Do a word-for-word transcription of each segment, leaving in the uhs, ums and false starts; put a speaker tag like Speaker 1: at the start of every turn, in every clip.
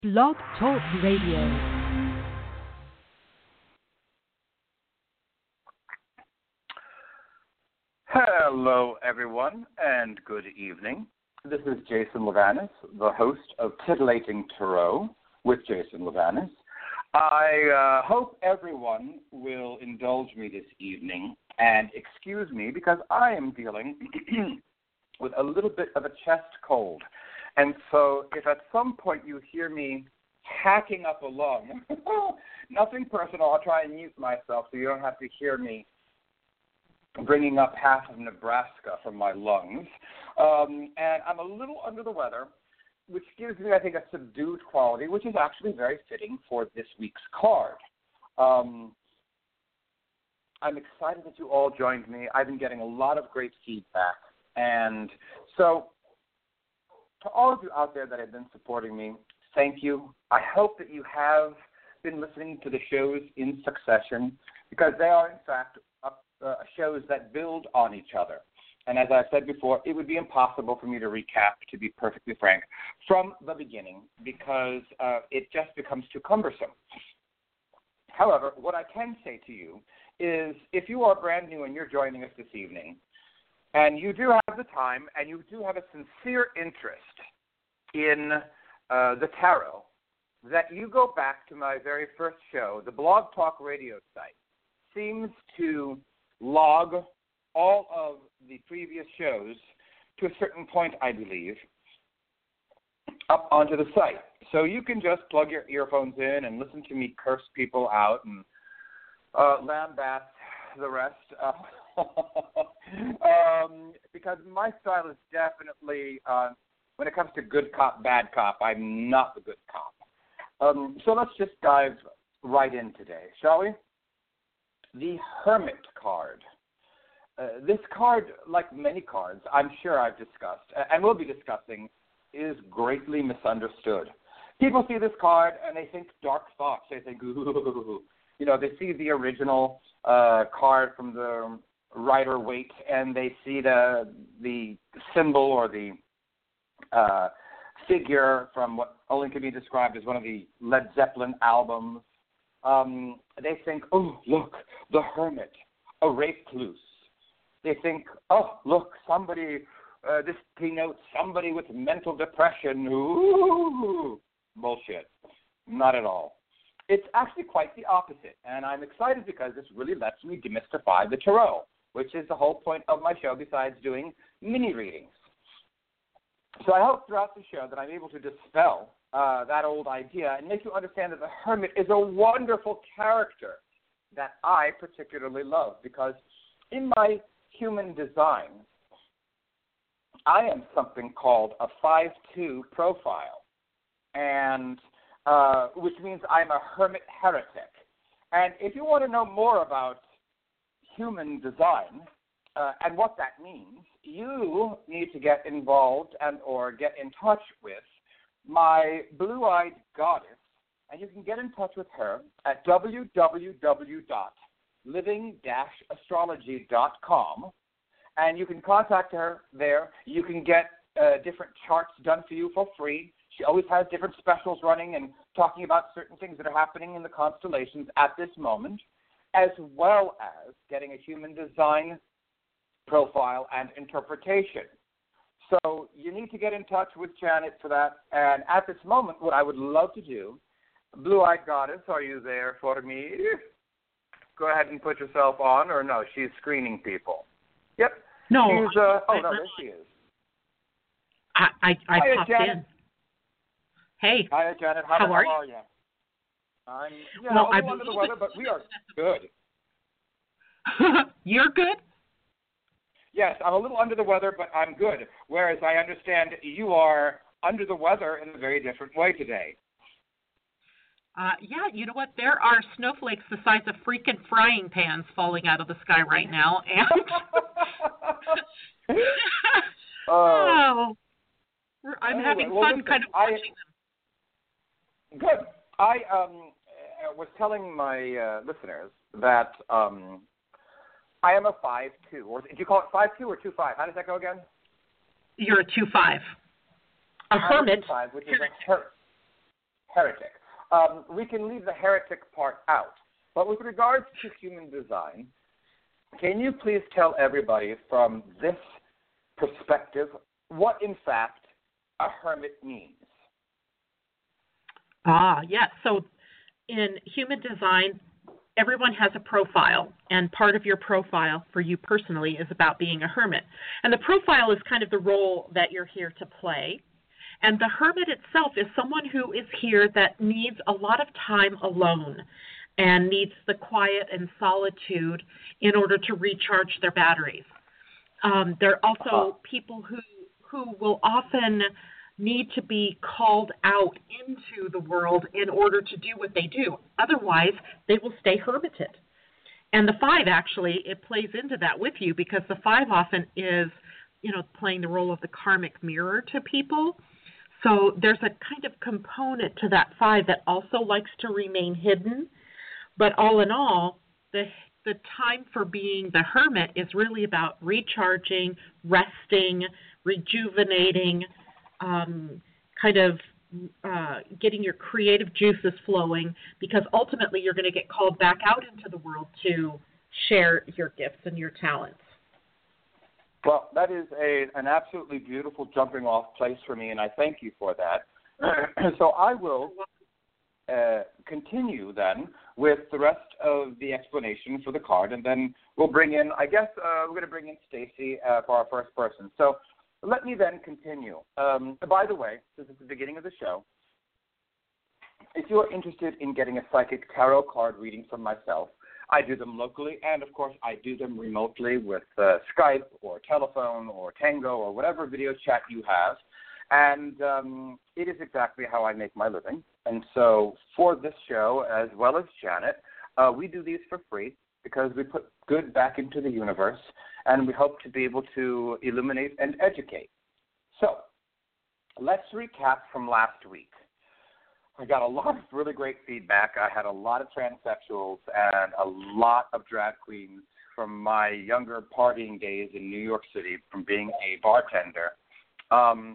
Speaker 1: Blog Talk Radio.
Speaker 2: Hello, everyone, and good evening. This is Jason Levanis, the host of Titillating Tarot with Jason Levanis. I uh, hope everyone will indulge me this evening and excuse me because I am dealing with a little bit of a chest cold. And so if at some point you hear me hacking up a lung, nothing personal, I'll try and mute myself so you don't have to hear me bringing up half of Nebraska from my lungs. Um, and I'm a little under the weather, which gives me, I think, a subdued quality, which is actually very fitting for this week's card. Um, I'm excited that you all joined me. I've been getting a lot of great feedback. And so to all of you out there that have been supporting me, thank you. I hope that you have been listening to the shows in succession because they are, in fact, uh, shows that build on each other. And as I said before, it would be impossible for me to recap, to be perfectly frank, from the beginning because uh, it just becomes too cumbersome. However, what I can say to you is if you are brand new and you're joining us this evening, and you do have the time and you do have a sincere interest in uh, the tarot, that you go back to my very first show. The Blog Talk Radio site seems to log all of the previous shows to a certain point, I believe, up onto the site. So you can just plug your earphones in and listen to me curse people out and uh, lambast the rest. Uh, um, because my style is definitely, uh, when it comes to good cop, bad cop, I'm not the good cop. Um, so let's just dive right in today, shall we? The Hermit card. Uh, this card, like many cards, I'm sure I've discussed, and will be discussing, is greatly misunderstood. People see this card and they think dark thoughts. They think, ooh, you know, they see the original uh, card from the Rider-Waite, and they see the the symbol or the uh, figure from what only can be described as one of the Led Zeppelin albums. Um, they think, oh, look, the Hermit, a recluse. They think, oh, look, somebody, uh, this denotes somebody with mental depression. Ooh, bullshit. Not at all. It's actually quite the opposite, and I'm excited because this really lets me demystify the tarot, which is the whole point of my show besides doing mini readings. So I hope throughout the show that I'm able to dispel uh, that old idea and make you understand that the Hermit is a wonderful character that I particularly love because in my human design, I am something called a five two profile, and uh, which means I'm a hermit heretic. And if you want to know more about human design uh, and what that means, you need to get involved and or get in touch with my blue-eyed goddess, and you can get in touch with her at w w w dot living dash astrology dot com, and you can contact her there. You can get uh, different charts done for you for free. She always has different specials running and talking about certain things that are happening in the constellations at this moment, as well as getting a human design profile and interpretation. So you need to get in touch with Janet for that. And at this moment, what I would love to do, Blue-Eyed Goddess, are you there for me? Go ahead and put yourself on, or no, she's screening people. Yep.
Speaker 3: No.
Speaker 2: She's, uh, oh, no, there she is.
Speaker 3: I, I, I
Speaker 2: Hiya,
Speaker 3: popped
Speaker 2: Janet.
Speaker 3: in. Hey.
Speaker 2: Hi, Janet. How,
Speaker 3: how,
Speaker 2: how
Speaker 3: are,
Speaker 2: are
Speaker 3: you?
Speaker 2: you? I'm yeah,
Speaker 3: well,
Speaker 2: a little
Speaker 3: I'm
Speaker 2: under the weather, but we are good.
Speaker 3: You're good?
Speaker 2: Yes, I'm a little under the weather, but I'm good. Whereas I understand you are under the weather in a very different way today.
Speaker 3: Uh, yeah, you know what? There are snowflakes the size of freaking frying pans falling out of the sky right now, and oh, we're, I'm
Speaker 2: anyway,
Speaker 3: having
Speaker 2: well,
Speaker 3: fun
Speaker 2: listen,
Speaker 3: kind of
Speaker 2: I,
Speaker 3: watching them.
Speaker 2: Good. I um, was telling my uh, listeners that um, I am a five two, or did you call it five two or two five? How does that go again?
Speaker 3: You're a two five. A hermit.
Speaker 2: Five, which is a her- heretic. Um, we can leave the heretic part out. But with regards to human design, can you please tell everybody from this perspective what, in fact, a hermit means?
Speaker 3: Ah, yes. So in human design, everyone has a profile, and part of your profile for you personally is about being a hermit. And the profile is kind of the role that you're here to play. And the hermit itself is someone who is here that needs a lot of time alone and needs the quiet and solitude in order to recharge their batteries. Um, there are also people who, who will often need to be called out into the world in order to do what they do. Otherwise, they will stay hermited. And the five, actually, it plays into that with you, because the five often is, you know, playing the role of the karmic mirror to people. So there's a kind of component to that five that also likes to remain hidden. But all in all, the the time for being the hermit is really about recharging, resting, rejuvenating, um, kind of uh, getting your creative juices flowing, because ultimately you're going to get called back out into the world to share your gifts and your talents.
Speaker 2: Well, that is a an absolutely beautiful jumping off place for me, and I thank you for that. So I will uh, continue then with the rest of the explanation for the card, and then we'll bring in, I guess uh, we're going to bring in Stacy uh, for our first person. So let me then continue. Um, by the way, this is the beginning of the show. If you are interested in getting a psychic tarot card reading from myself, I do them locally, and of course I do them remotely with uh, Skype or telephone or Tango or whatever video chat you have. And um, it is exactly how I make my living. And so for this show, as well as Janet, uh, we do these for free because we put good back into the universe, and we hope to be able to illuminate and educate. So let's recap from last week. I got a lot of really great feedback. I had a lot of transsexuals and a lot of drag queens from my younger partying days in New York City from being a bartender. Um,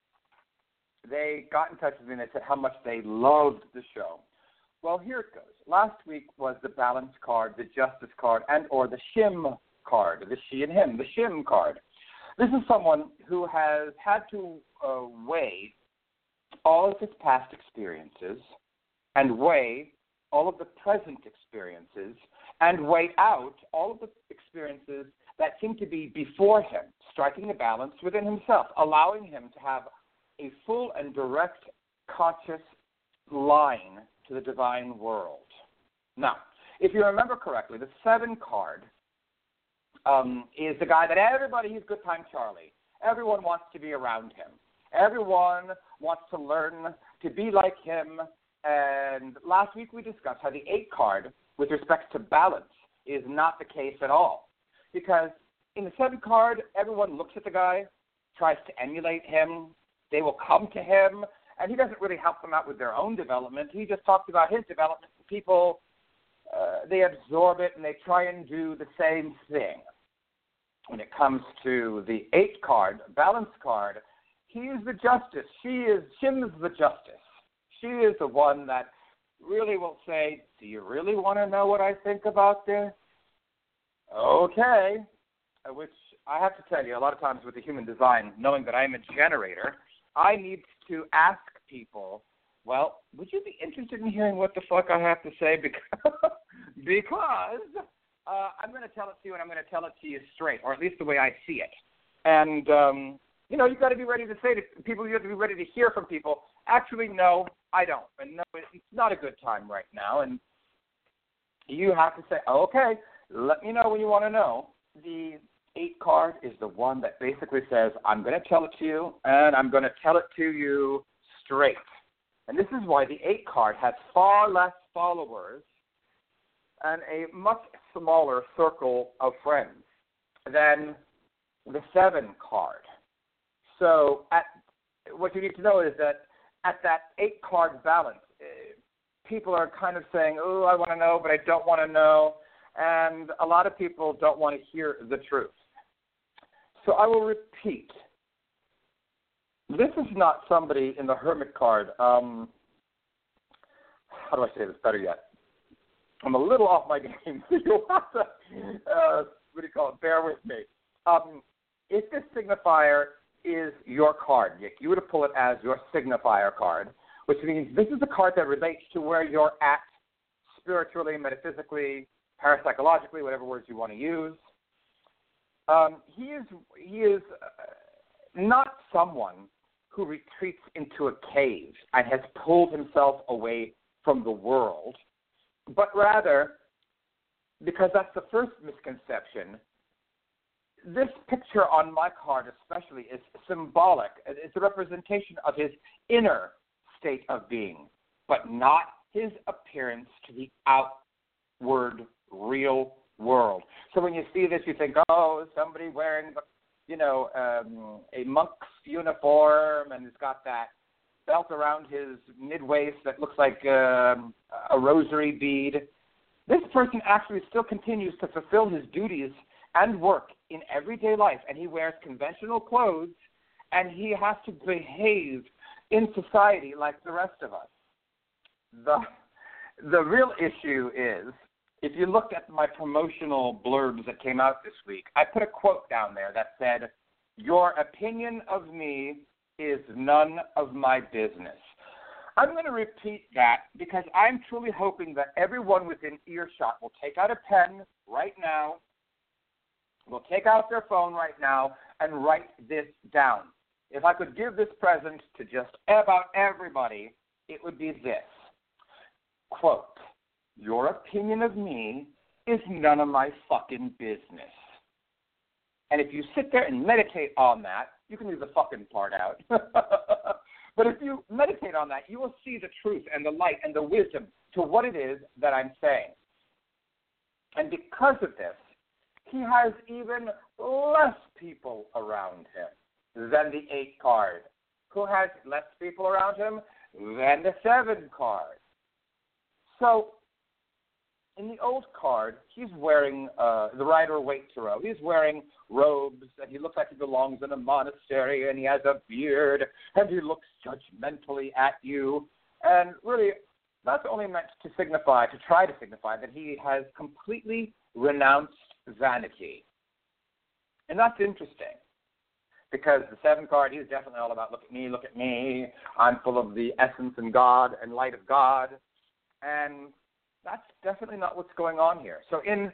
Speaker 2: they got in touch with me and they said how much they loved the show. Well, here it goes. Last week was the balance card, the justice card, and or the shim card, the she and him, the shim card. This is someone who has had to uh, weigh all of his past experiences and weigh all of the present experiences and weigh out all of the experiences that seem to be before him, striking a balance within himself, allowing him to have a full and direct conscious line to the divine world. Now, if you remember correctly, the seven card um, is the guy that everybody, he's good time Charlie. Everyone wants to be around him. Everyone wants to learn to be like him. And last week we discussed how the eight card, with respect to balance, is not the case at all. Because in the seven card, everyone looks at the guy, tries to emulate him. They will come to him, and he doesn't really help them out with their own development. He just talks about his development. People, uh, they absorb it, and they try and do the same thing. When it comes to the eight card, balance card, he is the justice. She is, Shim's the justice. She is the one that really will say, do you really want to know what I think about this? Okay. Which I have to tell you, a lot of times with the human design, knowing that I'm a generator, I need to ask people, well, would you be interested in hearing what the fuck I have to say? Because, because uh, I'm going to tell it to you, and I'm going to tell it to you straight, or at least the way I see it. And, um, you know, you've got to be ready to say to people, you have to be ready to hear from people, actually, no, I don't. And no, it's not a good time right now. And you have to say, oh, okay, let me know when you want to know. The eight card is the one that basically says, I'm going to tell it to you, and I'm going to tell it to you straight. And this is why the eight card has far less followers and a much smaller circle of friends than the seven card. So at, what you need to know is that at that eight card balance, people are kind of saying, oh, I want to know, but I don't want to know. And a lot of people don't want to hear the truth. So I will repeat. This is not somebody in the hermit card. Um, how do I say this better yet? I'm a little off my game, so you'll have to, uh, what do you call it, bear with me. Um, if this signifier is your card, Nick, you would pull it as your signifier card, which means this is the card that relates to where you're at spiritually, metaphysically, parapsychologically, whatever words you want to use. Um, he is he is uh, not someone who retreats into a cave and has pulled himself away from the world, but rather, because that's the first misconception, this picture on my card especially is symbolic. It's a representation of his inner state of being, but not his appearance to the outward real world. So when you see this, you think, oh, somebody wearing, you know, um, a monk's uniform and has got that belt around his mid-waist that looks like um, a rosary bead. This person actually still continues to fulfill his duties and work in everyday life, and he wears conventional clothes, and he has to behave in society like the rest of us. The, the real issue is, if you looked at my promotional blurbs that came out this week, I put a quote down there that said, "Your opinion of me is none of my business." I'm going to repeat that because I'm truly hoping that everyone within earshot will take out a pen right now, will take out their phone right now, and write this down. If I could give this present to just about everybody, it would be this. Quote, "Your opinion of me is none of my fucking business." And if you sit there and meditate on that, you can leave the fucking part out. But if you meditate on that, you will see the truth and the light and the wisdom to what it is that I'm saying. And because of this, he has even less people around him than the eight card, who has less people around him than the seven card. So in the old card, he's wearing, uh, the Rider Waite Tarot, he's wearing robes, and he looks like he belongs in a monastery, and he has a beard, and he looks judgmentally at you. And really, that's only meant to signify, to try to signify, that he has completely renounced vanity. And that's interesting, because the seven card, he's definitely all about, look at me, look at me, I'm full of the essence and God and light of God. And that's definitely not what's going on here. So in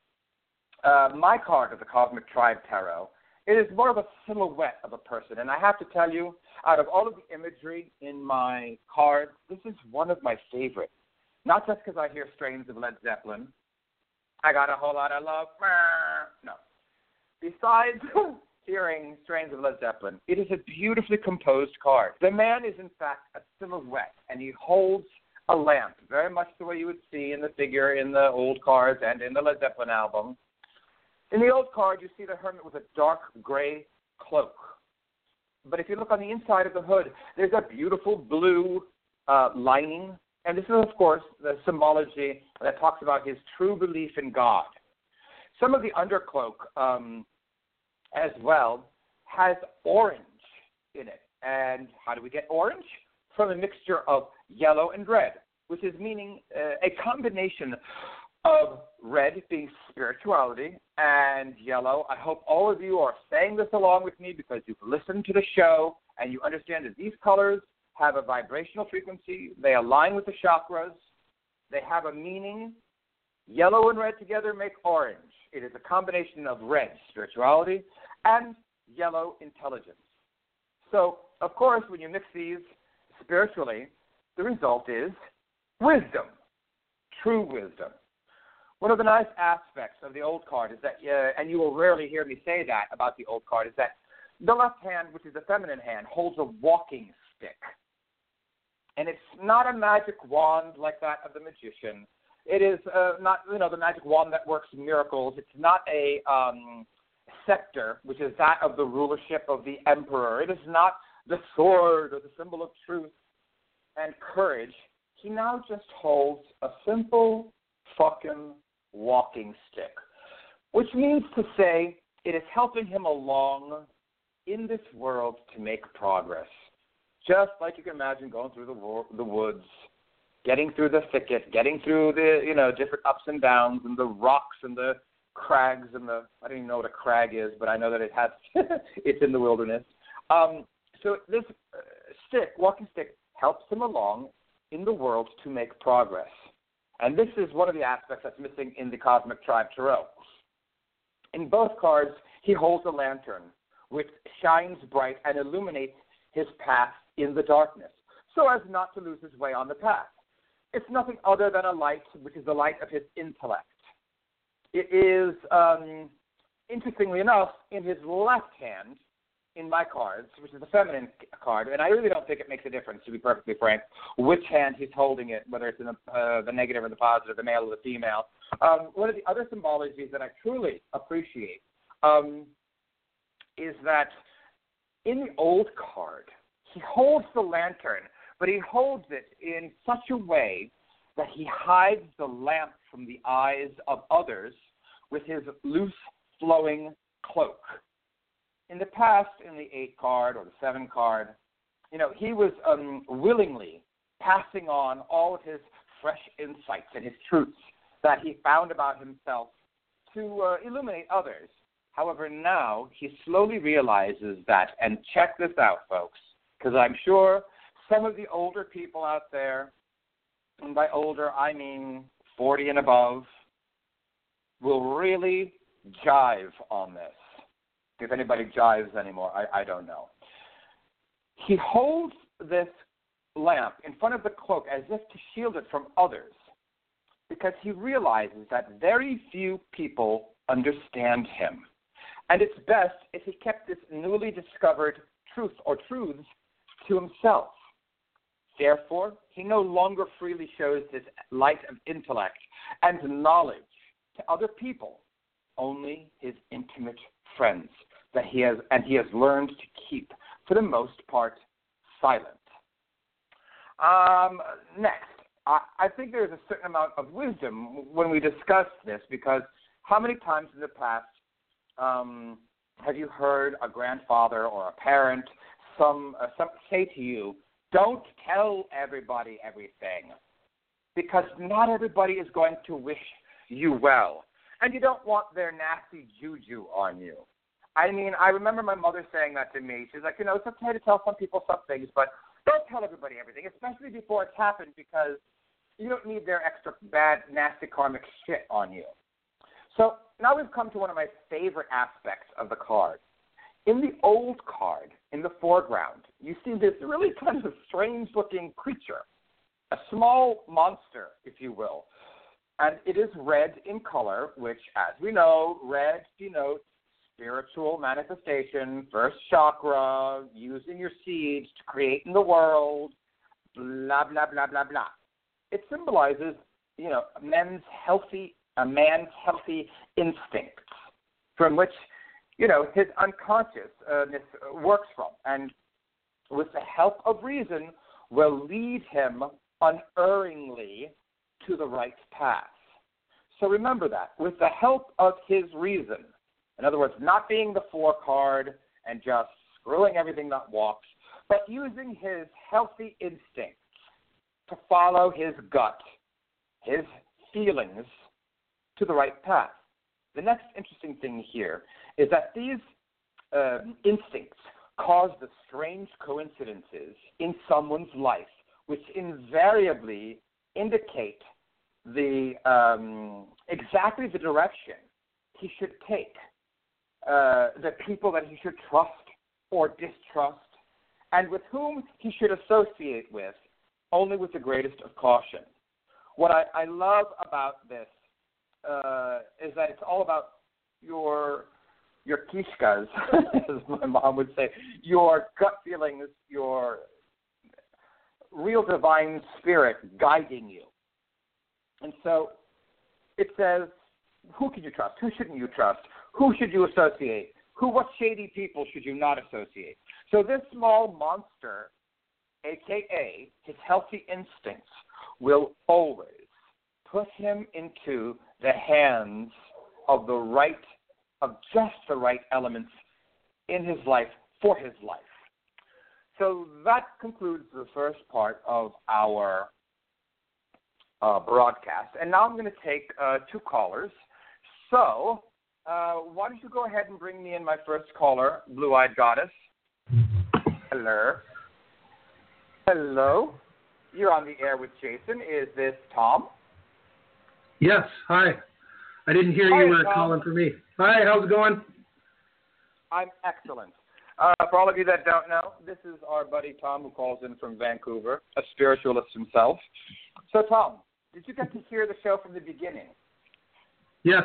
Speaker 2: uh, my card of the Cosmic Tribe Tarot, it is more of a silhouette of a person. And I have to tell you, out of all of the imagery in my card, this is one of my favorites. Not just because I hear strains of Led Zeppelin. I got a whole lot of love. No. Besides hearing strains of Led Zeppelin, it is a beautifully composed card. The man is, in fact, a silhouette, and he holds a lamp, very much the way you would see in the figure in the old cards and in the Led Zeppelin album. In the old card, you see the hermit with a dark gray cloak. But if you look on the inside of the hood, there's a beautiful blue uh, lining. And this is, of course, the symbology that talks about his true belief in God. Some of the undercloak um, as well has orange in it. And how do we get orange? From a mixture of yellow and red, which is meaning uh, a combination of red being spirituality and yellow. I hope all of you are saying this along with me because you've listened to the show and you understand that these colors have a vibrational frequency. They align with the chakras. They have a meaning. Yellow and red together make orange. It is a combination of red, spirituality, and yellow, intelligence. So, of course, when you mix these spiritually, the result is wisdom, true wisdom. One of the nice aspects of the old card is that, uh, and you will rarely hear me say that about the old card, is that the left hand, which is the feminine hand, holds a walking stick. And it's not a magic wand like that of the magician. It is uh, not, you know, the magic wand that works miracles. It's not a um, scepter, which is that of the rulership of the emperor. It is not the sword or the symbol of truth and courage. He now just holds a simple fucking walking stick, which means to say it is helping him along in this world to make progress. Just like you can imagine going through the, wo- the woods getting through the thicket, getting through the, you know, different ups and downs and the rocks and the crags and the, I don't even know what a crag is, but I know that it has, it's in the wilderness. Um, so this uh, stick, walking stick, helps him along in the world to make progress. And this is one of the aspects that's missing in the Cosmic Tribe Tarot. In both cards, he holds a lantern, which shines bright and illuminates his path in the darkness, so as not to lose his way on the path. It's nothing other than a light, which is the light of his intellect. It is, um, interestingly enough, in his left hand, in my cards, which is a feminine card, and I really don't think it makes a difference, to be perfectly frank, which hand he's holding it, whether it's in the, uh, the negative or the positive, the male or the female. Um, one of the other symbologies that I truly appreciate um, is that in the old card, he holds the lantern, but he holds it in such a way that he hides the lamp from the eyes of others with his loose, flowing cloak. In the past, in the eight card or the seven card, you know, he was um, willingly passing on all of his fresh insights and his truths that he found about himself to uh, illuminate others. However, now he slowly realizes that, and check this out, folks, because I'm sure some of the older people out there, and by older I mean forty and above, will really jive on this. If anybody jives anymore, I, I don't know. He holds this lamp in front of the cloak as if to shield it from others, because he realizes that very few people understand him. And it's best if he kept this newly discovered truth or truths to himself. Therefore, he no longer freely shows his light of intellect and knowledge to other people, only his intimate friends that he has, and he has learned to keep, for the most part, silent. Um, next, I, I think there's a certain amount of wisdom when we discuss this, because how many times in the past um, have you heard a grandfather or a parent some, uh, some say to you, don't tell everybody everything, because not everybody is going to wish you well, and you don't want their nasty juju on you. I mean, I remember my mother saying that to me. She's like, you know, it's okay to tell some people some things, but don't tell everybody everything, especially before it's happened, because you don't need their extra bad, nasty karmic shit on you. So now we've come to one of my favorite aspects of the card. In the old card, in the foreground, you see this really kind of strange-looking creature, a small monster, if you will. And it is red in color, which, as we know, red denotes spiritual manifestation, first chakra, using your seeds to create in the world, blah, blah, blah, blah, blah. It symbolizes, you know, men's healthy, a man's healthy instincts from which, you know, his unconsciousness works from. And with the help of reason, will lead him unerringly to the right path. So remember that. With the help of his reason, in other words, not being the four card and just screwing everything that walks, but using his healthy instincts to follow his gut, his feelings, to the right path. The next interesting thing here is that these uh, instincts cause the strange coincidences in someone's life, which invariably indicate the um, exactly the direction he should take, uh, the people that he should trust or distrust, and with whom he should associate with, only with the greatest of caution. What I, I love about this uh, is that it's all about your your kishkas, as my mom would say, your gut feelings, your real divine spirit guiding you. And so it says, who can you trust? Who shouldn't you trust? Who should you associate? Who? What shady people should you not associate? So this small monster, a k a his healthy instincts, will always put him into the hands of the right, of just the right elements in his life, for his life. So that concludes the first part of our uh, broadcast. And now I'm going to take uh, two callers. So uh, why don't you go ahead and bring me in my first caller, Blue-Eyed Goddess. Hello. Hello. You're on the air with Jason. Is this Tom?
Speaker 4: Yes. Hi. I didn't hear
Speaker 2: Hi,
Speaker 4: you were
Speaker 2: Tom.
Speaker 4: calling for me. Hi. How's it going?
Speaker 2: I'm excellent. Uh, for all of you that don't know, this is our buddy Tom who calls in from Vancouver, a spiritualist himself. So, Tom, did you get to hear the show from the beginning?
Speaker 4: Yes.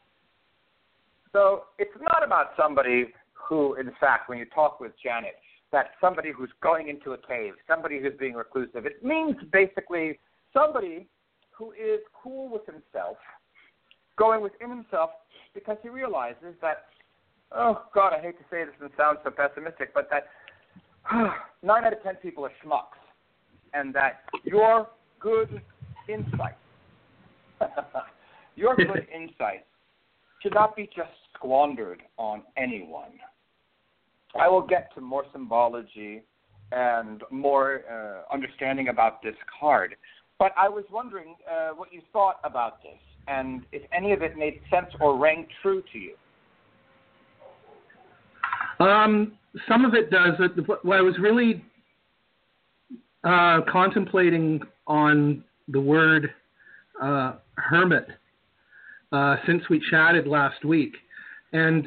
Speaker 2: So it's not about somebody who, in fact, when you talk with Janet, that's somebody who's going into a cave, somebody who's being reclusive. It means basically somebody who is cool with himself, going within himself because he realizes that, oh, God, I hate to say this and sound so pessimistic, but that nine out of ten people are schmucks, and that your good insight, your good insight should not be just squandered on anyone. I will get to more symbology and more uh, understanding about this card, but I was wondering uh, what you thought about this and if any of it made sense or rang true to you.
Speaker 4: Um, some of it does. What I was really uh, contemplating on the word uh, hermit uh, since we chatted last week, and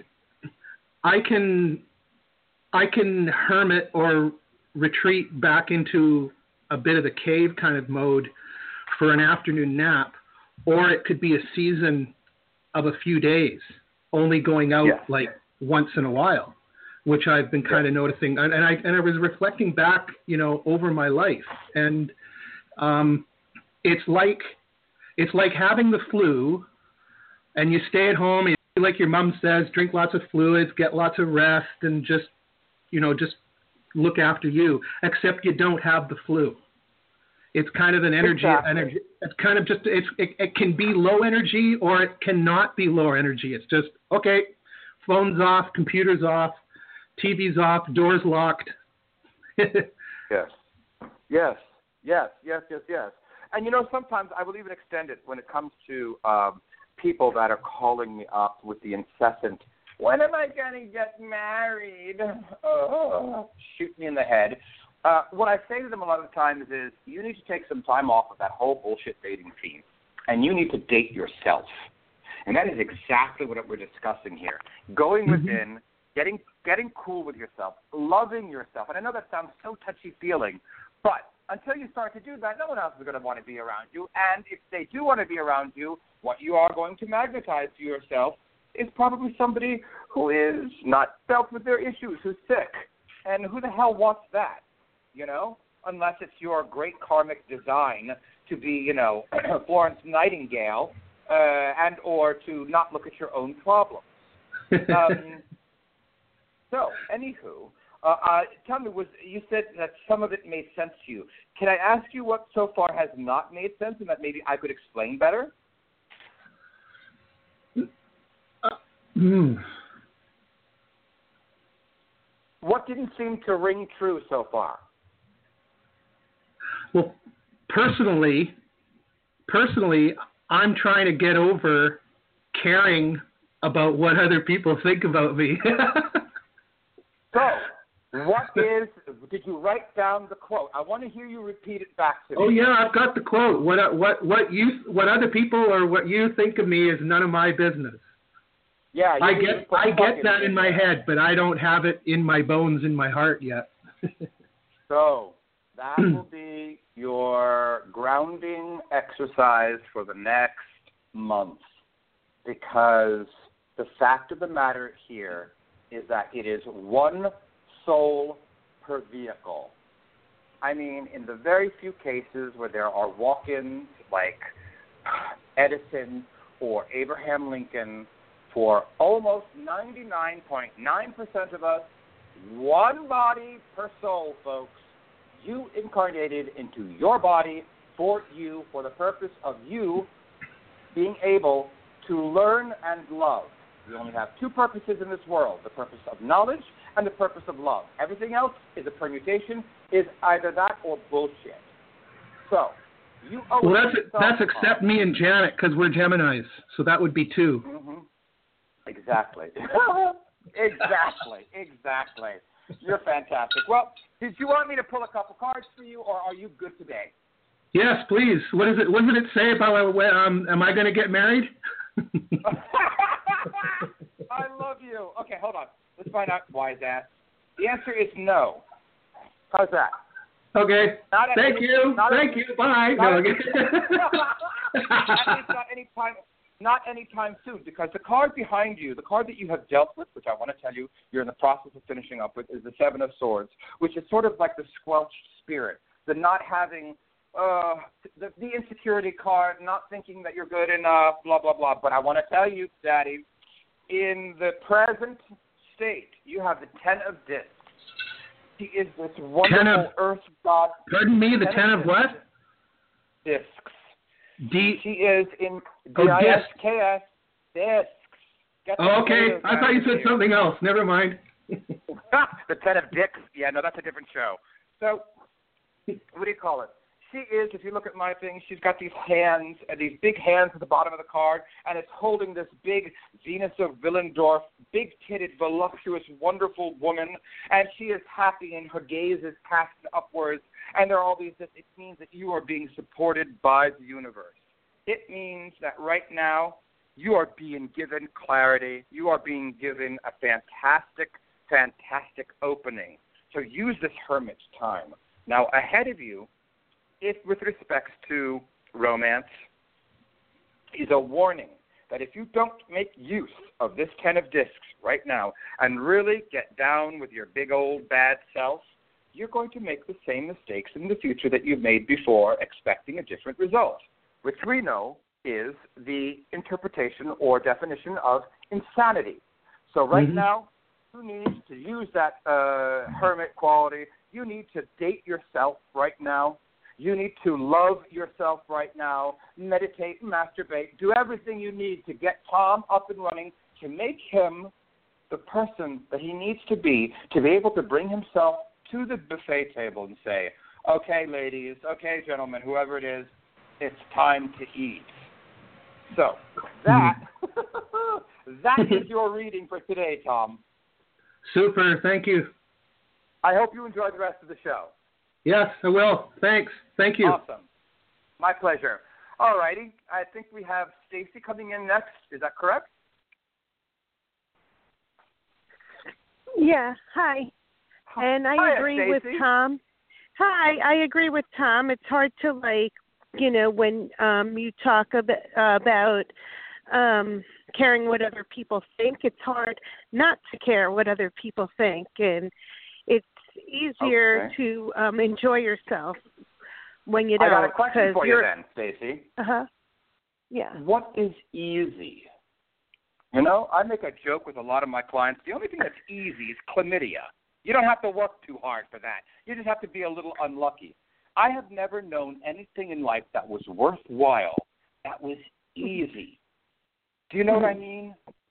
Speaker 4: I can I can hermit or retreat back into a bit of the cave kind of mode for an afternoon nap, or it could be a season of a few days, only going out
Speaker 2: yes.
Speaker 4: like once in a while, which I've been kind of noticing. And, and I and I was reflecting back, you know, over my life, and um, it's like it's like having the flu, and you stay at home, and you, like your mom says, drink lots of fluids, get lots of rest, and just you know, just look after you, except you don't have the flu. It's kind of an energy,
Speaker 2: exactly.
Speaker 4: energy. It's kind of just, it's, it, it can be low energy or it cannot be low energy. It's just, okay, phone's off, computer's off, T V's off, door's locked.
Speaker 2: Yes. Yes. Yes. Yes, yes, yes. And, you know, sometimes I will even extend it when it comes to um, people that are calling me up with the incessant, when am I going to get married? Oh, shoot me in the head. Uh, what I say to them a lot of times is, you need to take some time off of that whole bullshit dating scene, and you need to date yourself. And that is exactly what we're discussing here. Going
Speaker 4: Mm-hmm.
Speaker 2: within, getting getting cool with yourself, loving yourself. And I know that sounds so touchy-feeling, but until you start to do that, no one else is going to want to be around you. And if they do want to be around you, what you are going to magnetize to yourself is probably somebody who is not dealt with their issues, who's sick. And who the hell wants that, you know? Unless it's your great karmic design to be, you know, Florence Nightingale uh, and or to not look at your own problems. Um, so, anywho, uh, uh, tell me, was you said that some of it made sense to you. Can I ask you what so far has not made sense and that maybe I could explain better?
Speaker 4: Mm.
Speaker 2: What didn't seem to ring true so far?
Speaker 4: Well, personally, personally, I'm trying to get over caring about what other people think about me.
Speaker 2: So, what is, did you write down the quote? I want to hear you repeat it back to me.
Speaker 4: Oh yeah, I've got the quote. What what what you what other people or what you think of me is none of my business.
Speaker 2: Yeah,
Speaker 4: I get I get that in my head, but I don't have it in my bones, in my heart yet.
Speaker 2: So that will be your grounding exercise for the next month, because the fact of the matter here is that it is one soul per vehicle. I mean, in the very few cases where there are walk-ins like Edison or Abraham Lincoln, for almost ninety-nine point nine percent of us, one body per soul, folks. You incarnated into your body for you, for the purpose of you being able to learn and love. We only have two purposes in this world, the purpose of knowledge and the purpose of love. Everything else is a permutation, is either that or bullshit. So, You owe
Speaker 4: Well, that's
Speaker 2: yourself
Speaker 4: that's
Speaker 2: one.
Speaker 4: except me and Janet because we're Geminis, so that would be two.
Speaker 2: Mm-hmm. Exactly. exactly. Exactly. You're fantastic. Well, did you want me to pull a couple cards for you, or are you good today?
Speaker 4: Yes, please. What is it? What did it say about um? Am I going to get married?
Speaker 2: I love you. Okay, hold on. Let's find out why is that. The answer is no. How's that?
Speaker 4: Okay.
Speaker 2: Not
Speaker 4: Thank
Speaker 2: any,
Speaker 4: you. Thank
Speaker 2: any,
Speaker 4: you. Bye.
Speaker 2: Not,
Speaker 4: No,
Speaker 2: at
Speaker 4: okay.
Speaker 2: least not any time. Not anytime soon, because the card behind you, the card that you have dealt with, which I want to tell you you're in the process of finishing up with, is the Seven of Swords, which is sort of like the squelched spirit, the not having, uh, the, the insecurity card, not thinking that you're good enough, blah, blah, blah. But I want to tell you, Daddy, in the present state, you have the Ten of Discs. She is this wonderful
Speaker 4: ten of,
Speaker 2: earth god.
Speaker 4: Pardon me, the Ten, ten of, of what?
Speaker 2: Discs.
Speaker 4: D.
Speaker 2: She is in
Speaker 4: Oh,
Speaker 2: D I S K S, discs.
Speaker 4: Oh, okay. I thought you said something else. Never mind.
Speaker 2: The Ten of Dicks. Yeah, no, that's a different show. So, what do you call it? She is, if you look at my thing, she's got these hands, uh, these big hands at the bottom of the card, and it's holding this big Venus of Willendorf, big-titted, voluptuous, wonderful woman, and she is happy, and her gaze is cast upwards, and there are all these, it means that you are being supported by the universe. It means that right now you are being given clarity. You are being given a fantastic, fantastic opening. So use this hermit's time. Now, ahead of you, if with respects to romance, is a warning that if you don't make use of this Ten of Discs right now and really get down with your big old bad self, you're going to make the same mistakes in the future that you've made before, expecting a different result, which we know is the interpretation or definition of insanity. So right
Speaker 4: mm-hmm.
Speaker 2: now, you need to use that uh, hermit quality. You need to date yourself right now. You need to love yourself right now, meditate, masturbate, do everything you need to get Tom up and running, to make him the person that he needs to be, to be able to bring himself to the buffet table and say, okay, ladies, okay, gentlemen, whoever it is, it's time to eat. So that, that is your reading for today, Tom.
Speaker 4: Super, thank you.
Speaker 2: I hope you enjoy the rest of the show.
Speaker 4: Yes, I will. Thanks. Thank you.
Speaker 2: Awesome. My pleasure. All righty. I think we have Stacy coming in next. Is that correct?
Speaker 5: Yeah. Hi. And I
Speaker 2: Hiya,
Speaker 5: agree
Speaker 2: Stacey.
Speaker 5: with Tom. Hi. I agree with Tom. It's hard to, like, you know, when um, you talk about, about um, caring what other people think, it's hard not to care what other people think. And it's easier
Speaker 2: okay.
Speaker 5: to um, enjoy yourself when you don't.
Speaker 2: I got a question for
Speaker 5: you're...
Speaker 2: you then, Stacy.
Speaker 5: Uh-huh. Yeah.
Speaker 2: What is easy? You know, I make a joke with a lot of my clients. The only thing that's easy is chlamydia. You don't have to work too hard for that. You just have to be a little unlucky. I have never known anything in life that was worthwhile, that was easy. Do you know what I mean?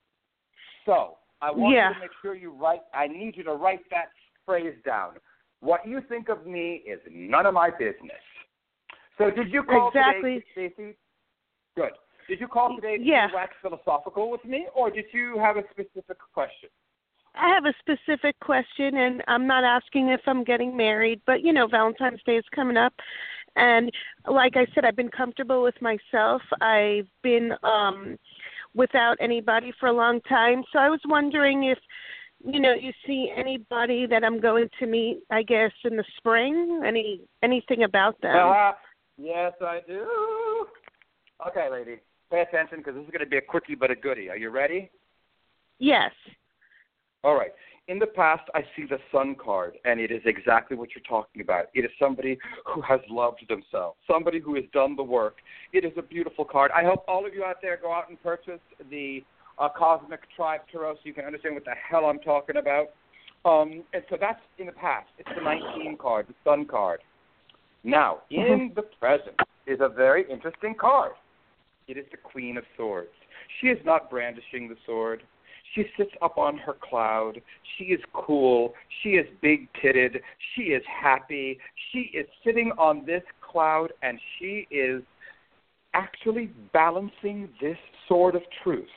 Speaker 2: So, I want
Speaker 5: yeah.
Speaker 2: you to make sure you write, I need you to write that phrase down. What you think of me is none of my business. So did you call
Speaker 5: exactly.
Speaker 2: today, Stacey? Good. Did you call today to
Speaker 5: yeah.
Speaker 2: wax philosophical with me, or did you have a specific question?
Speaker 5: I have a specific question, and I'm not asking if I'm getting married, but, you know, Valentine's Day is coming up. And like I said, I've been comfortable with myself. I've been um, without anybody for a long time. So I was wondering if, you know, you see anybody that I'm going to meet, I guess, in the spring? Any anything about them?
Speaker 2: Uh, yes, I do. Okay, lady, pay attention because this is going to be a quickie but a goodie. Are you ready?
Speaker 5: Yes.
Speaker 2: All right. In the past, I see the Sun card, and it is exactly what you're talking about. It is somebody who has loved themselves, somebody who has done the work. It is a beautiful card. I hope all of you out there go out and purchase the uh, Cosmic Tribe Tarot so you can understand what the hell I'm talking about. Um, and so that's in the past. It's the nineteen card, the Sun card. Now, in the present is a very interesting card. It is the Queen of Swords. She is not brandishing the sword. She sits up on her cloud. She is cool. She is big-titted. She is happy. She is sitting on this cloud, and she is actually balancing this sword of truth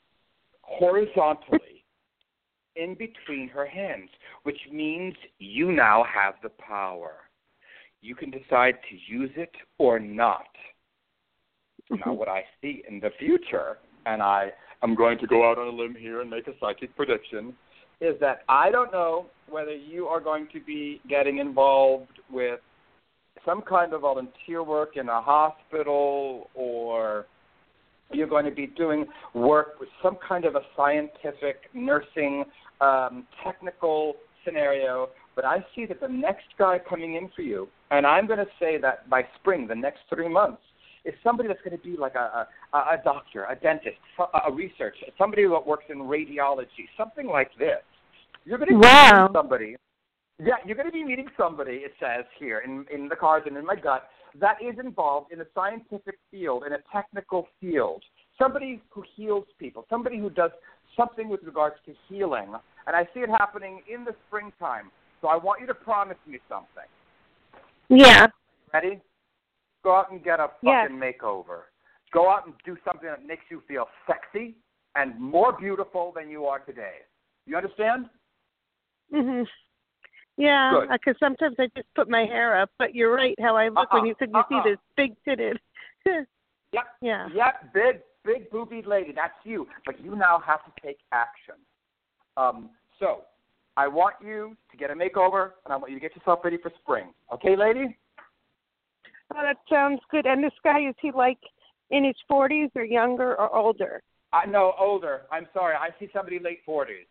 Speaker 2: horizontally in between her hands, which means you now have the power. You can decide to use it or not. Mm-hmm. Now, what I see in the future, and I am going to go out on a limb here and make a psychic prediction, is that I don't know whether you are going to be getting involved with some kind of volunteer work in a hospital, or you're going to be doing work with some kind of a scientific, nursing, um, technical scenario. But I see that the next guy coming in for you, and I'm going to say that by spring, the next three months, is somebody that's going to be like a, a, a doctor, a dentist, a researcher, somebody who works in radiology, something like this. You're going to be
Speaker 5: wow.
Speaker 2: meeting somebody. Yeah, you're going to be meeting somebody, it says here in, in the cards and in my gut, that is involved in a scientific field, in a technical field, somebody who heals people, somebody who does something with regards to healing. And I see it happening in the springtime. So I want you to promise me something.
Speaker 5: Yeah.
Speaker 2: Ready? Go out and get a fucking yes. makeover. Go out and do something that makes you feel sexy and more beautiful than you are today. You understand?
Speaker 5: Mhm. Yeah, because sometimes I just put my hair up, but you're right how I look uh-uh. when you said you uh-uh. see this big-titted.
Speaker 2: Yep.
Speaker 5: Yeah.
Speaker 2: Yep, big, big boobied lady. That's you. But you now have to take action. Um, so I want you to get a makeover, and I want you to get yourself ready for spring. Okay, lady?
Speaker 5: Oh, that sounds good. And this guy, is he like in his forties or younger or older?
Speaker 2: Uh, no, older. I'm sorry. I see somebody late forties.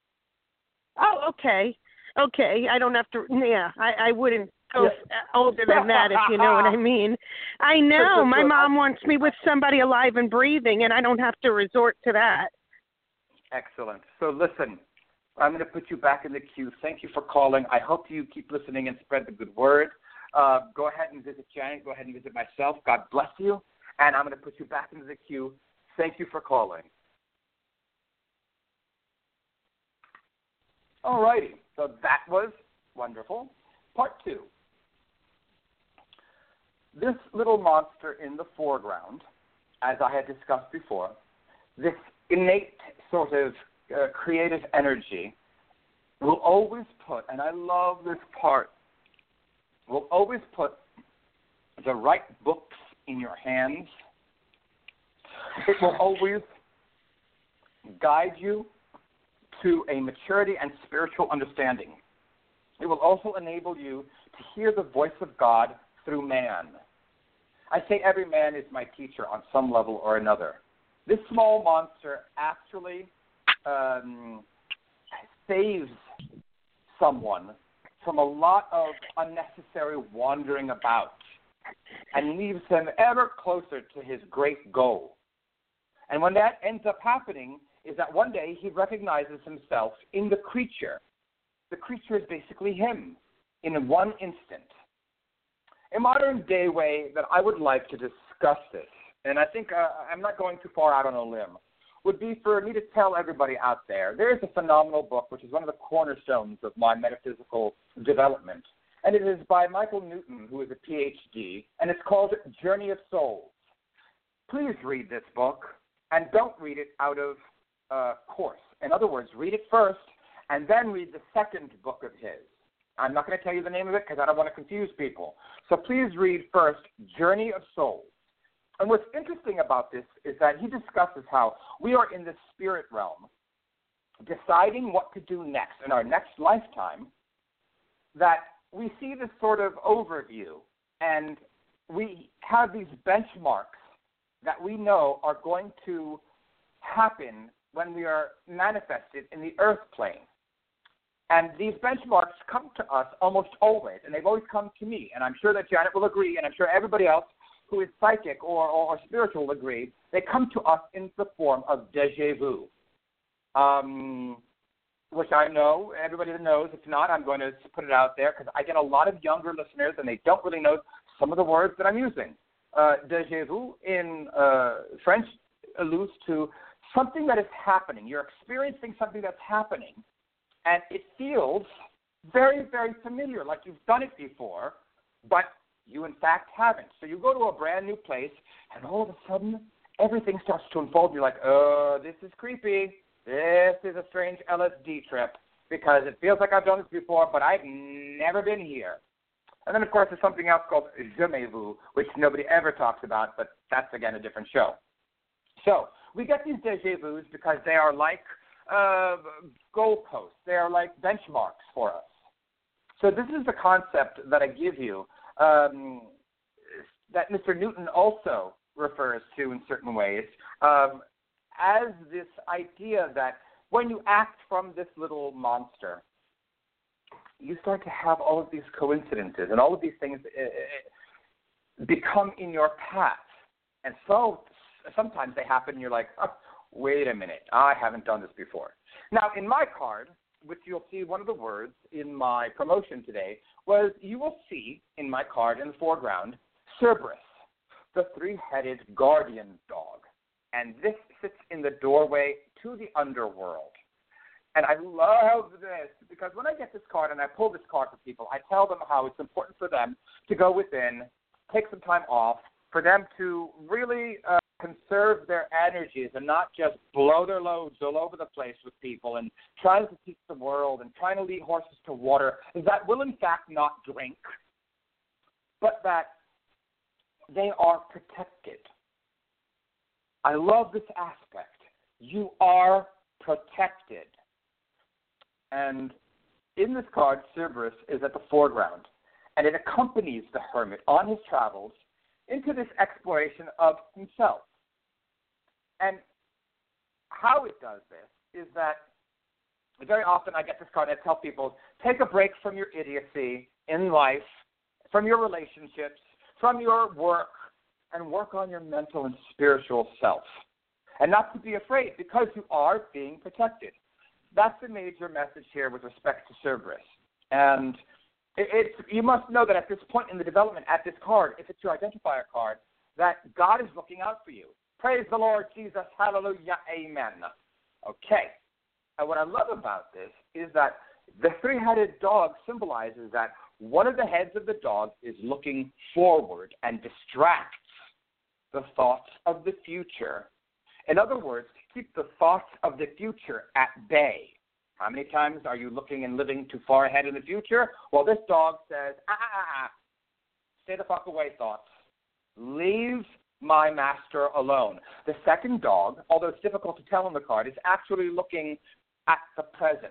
Speaker 5: Oh, okay. Okay, I don't have to, yeah, I, I wouldn't go yeah. older than that, if you know what I mean. I know, my mom wants me with somebody alive and breathing, and I don't have to resort to that.
Speaker 2: Excellent. So listen, I'm going to put you back in the queue. Thank you for calling. I hope you keep listening and spread the good word. Uh, go ahead and visit Janet. Go ahead and visit myself. God bless you. And I'm going to put you back into the queue. Thank you for calling. All righty. So that was wonderful. Part two. This little monster in the foreground, as I had discussed before, this innate sort of uh, creative energy will always put, and I love this part, will always put the right books in your hands. It will always guide you to a maturity and spiritual understanding. It will also enable you to hear the voice of God through man. I say every man is my teacher on some level or another. This small monster actually um, saves someone from a lot of unnecessary wandering about and leaves him ever closer to his great goal. And when that ends up happening, is that one day he recognizes himself in the creature. The creature is basically him in one instant. A modern-day way that I would like to discuss this, and I think uh, I'm not going too far out on a limb, would be for me to tell everybody out there, there is a phenomenal book, which is one of the cornerstones of my metaphysical development, and it is by Michael Newton, who is a P H D, and it's called Journey of Souls. Please read this book, and don't read it out of uh, course. In other words, read it first, and then read the second book of his. I'm not going to tell you the name of it because I don't want to confuse people. So please read first Journey of Souls. And what's interesting about this is that he discusses how we are in the spirit realm deciding what to do next in our next lifetime, that we see this sort of overview and we have these benchmarks that we know are going to happen when we are manifested in the earth plane. And these benchmarks come to us almost always, and they've always come to me. And I'm sure that Janet will agree, and I'm sure everybody else who is psychic or, or, or spiritual will agree. They come to us in the form of déjà vu, um, which I know, everybody that knows. If not, I'm going to put it out there because I get a lot of younger listeners, and they don't really know some of the words that I'm using. Uh, déjà vu in uh, French alludes to something that is happening. You're experiencing something that's happening, and it feels very, very familiar, like you've done it before, but you in fact haven't. So you go to a brand new place, and all of a sudden, everything starts to unfold. You're like, oh, this is creepy. This is a strange L S D trip because it feels like I've done this before, but I've never been here. And then, of course, there's something else called je me vu, which nobody ever talks about, but that's, again, a different show. So we get these déjà vus because they are like uh, goalposts. They are like benchmarks for us. So this is the concept that I give you um, that Mister Newton also refers to in certain ways um, as this idea that when you act from this little monster, you start to have all of these coincidences and all of these things uh, become in your path. And so sometimes they happen and you're like, oh, wait a minute, I haven't done this before. Now, in my card, which you'll see one of the words in my promotion today, was you will see in my card in the foreground, Cerberus, the three-headed guardian dog. And this sits in the doorway to the underworld. And I love this because when I get this card and I pull this card for people, I tell them how it's important for them to go within, take some time off, for them to really uh, conserve their energies and not just blow their loads all over the place with people and trying to teach the world and trying to lead horses to water that will in fact not drink, but that they are protected. I love this aspect. You are protected. And in this card, Cerberus is at the foreground, and it accompanies the hermit on his travels into this exploration of himself. And how it does this is that very often I get this card and I tell people, take a break from your idiocy in life, from your relationships, from your work, and work on your mental and spiritual self. And not to be afraid, because you are being protected. That's the major message here with respect to Cerberus. And it, it's, you must know that at this point in the development, at this card, if it's your identifier card, that God is looking out for you. Praise the Lord Jesus, hallelujah, amen. Okay. And what I love about this is that the three-headed dog symbolizes that one of the heads of the dog is looking forward and distracts the thoughts of the future. In other words, keep the thoughts of the future at bay. How many times are you looking and living too far ahead in the future? Well, this dog says, ah, ah, ah, stay the fuck away, thoughts. Leave my master alone. The second dog, although it's difficult to tell on the card, is actually looking at the present,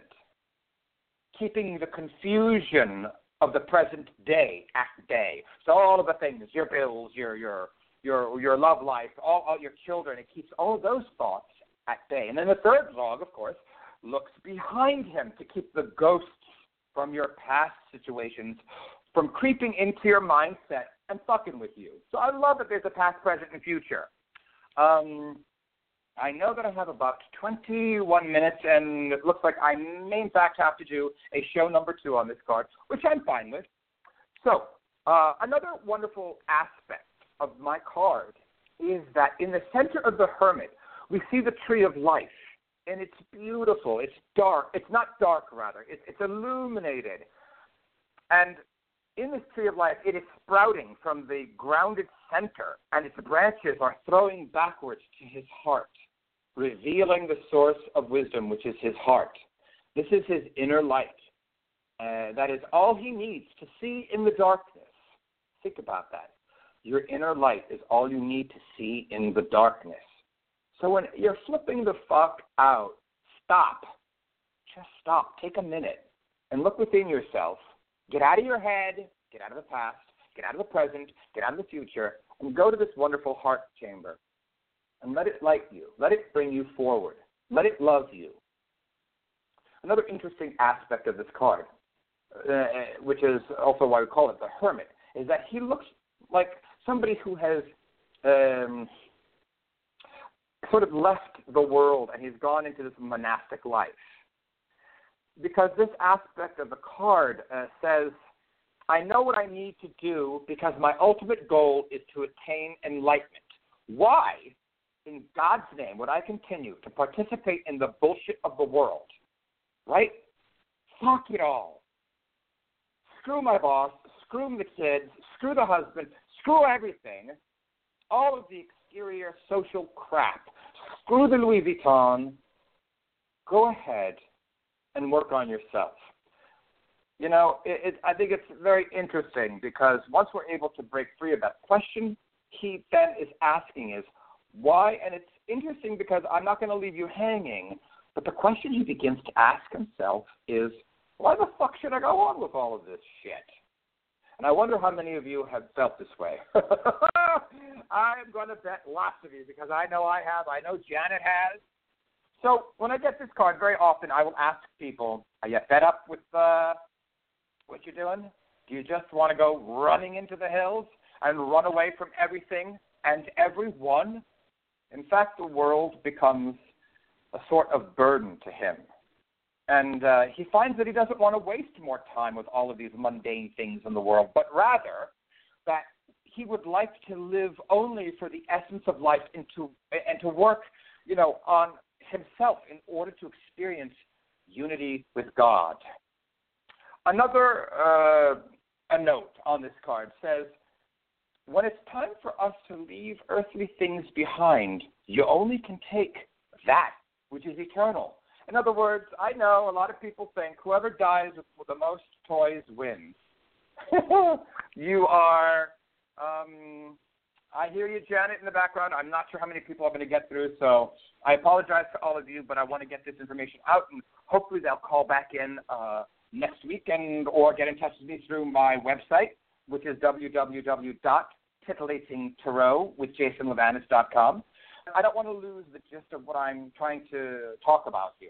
Speaker 2: keeping the confusion of the present day at bay. So all of the things, your bills, your your your your love life, all, all your children, it keeps all of those thoughts at bay. And then the third dog, of course, looks behind him to keep the ghosts from your past situations from creeping into your mindset and fucking with you. So I love that there's a past, present, and future. Um, I know that I have about twenty-one minutes, and it looks like I may, in fact, have to do a show number two on this card, which I'm fine with. So uh, another wonderful aspect of my card is that in the center of the hermit, we see the tree of life, and it's beautiful. It's dark. It's not dark, rather. It's, it's illuminated. And in this tree of life, it is sprouting from the grounded center, and its branches are throwing backwards to his heart, revealing the source of wisdom, which is his heart. This is his inner light. Uh, that is all he needs to see in the darkness. Think about that. Your inner light is all you need to see in the darkness. So when you're flipping the fuck out, stop. Just stop. Take a minute and look within yourself. Get out of your head, get out of the past, get out of the present, get out of the future, and go to this wonderful heart chamber and let it light you. Let it bring you forward. Let it love you. Another interesting aspect of this card, uh, which is also why we call it the hermit, is that he looks like somebody who has um, sort of left the world and he's gone into this monastic life. Because this aspect of the card uh, says, I know what I need to do because my ultimate goal is to attain enlightenment. Why, in God's name, would I continue to participate in the bullshit of the world? Right? Fuck it all. Screw my boss, screw the kids, screw the husband, screw everything, all of the exterior social crap, screw the Louis Vuitton, go ahead and work on yourself. You know, it, it, I think it's very interesting because once we're able to break free of that question, he then is asking is, why? And it's interesting because I'm not going to leave you hanging, but the question he begins to ask himself is, why the fuck should I go on with all of this shit? And I wonder how many of you have felt this way. I'm going to bet lots of you because I know I have. I know Janet has. So when I get this card, very often I will ask people, are you fed up with uh, what you're doing? Do you just want to go running into the hills and run away from everything and everyone? In fact, the world becomes a sort of burden to him. And uh, he finds that he doesn't want to waste more time with all of these mundane things in the world, but rather that he would like to live only for the essence of life and to, and to work, you know, on himself in order to experience unity with God. Another uh, a note on this card says, when it's time for us to leave earthly things behind, you only can take that which is eternal. In other words, I know a lot of people think whoever dies with the most toys wins. You are, um, I hear you, Janet, in the background. I'm not sure how many people I'm going to get through, so I apologize to all of you, but I want to get this information out, and hopefully they'll call back in uh, next week and or get in touch with me through my website, which is w w w dot titillating tarot with jason levanis dot com. I don't want to lose the gist of what I'm trying to talk about here.